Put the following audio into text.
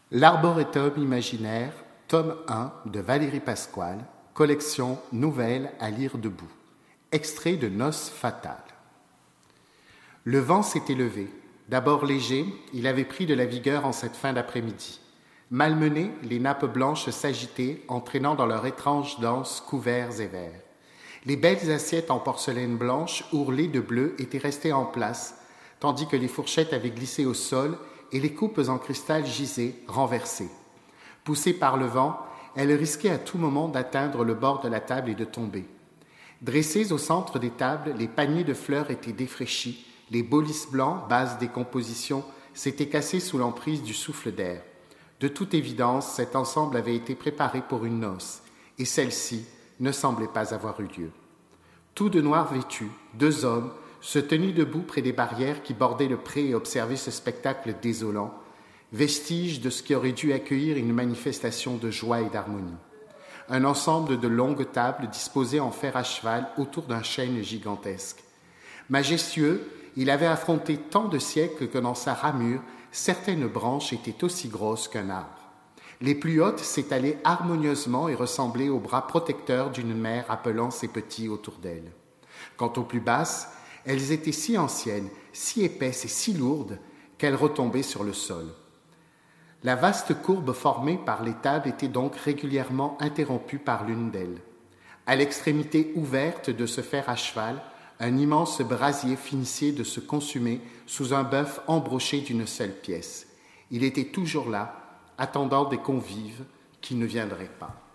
L'Arboretum imaginaire, tome 1 de Valérie Pasquale, collection Nouvelles à lire debout. Extrait de Noces fatales. Le vent s'était levé. D'abord léger, il avait pris de la vigueur en cette fin d'après-midi. Malmenés, les nappes blanches s'agitaient, entraînant dans leur étrange danse couverts et verts. Les belles assiettes en porcelaine blanche, ourlées de bleu, étaient restées en place, tandis que les fourchettes avaient glissé au sol et les coupes en cristal gisaient, renversées. Poussées par le vent, elles risquaient à tout moment d'atteindre le bord de la table et de tomber. Dressés au centre des tables, les paniers de fleurs étaient défraîchis, les bolis blancs, basse décomposition, s'étaient cassés sous l'emprise du souffle d'air. De toute évidence, cet ensemble avait été préparé pour une noce, et celle-ci ne semblait pas avoir eu lieu. Tout de noir vêtus, deux hommes, se tenaient debout près des barrières qui bordaient le pré et observaient ce spectacle désolant, vestige de ce qui aurait dû accueillir une manifestation de joie et d'harmonie. Un ensemble de longues tables disposées en fer à cheval autour d'un chêne gigantesque. Majestueux, il avait affronté tant de siècles que dans sa ramure, certaines branches étaient aussi grosses qu'un arbre. Les plus hautes s'étalaient harmonieusement et ressemblaient aux bras protecteurs d'une mère appelant ses petits autour d'elle. Quant aux plus basses, elles étaient si anciennes, si épaisses et si lourdes qu'elles retombaient sur le sol. La vaste courbe formée par les tables était donc régulièrement interrompue par l'une d'elles. À l'extrémité ouverte de ce fer à cheval, un immense brasier finissait de se consumer sous un bœuf embroché d'une seule pièce. Il était toujours là, attendant des convives qui ne viendraient pas.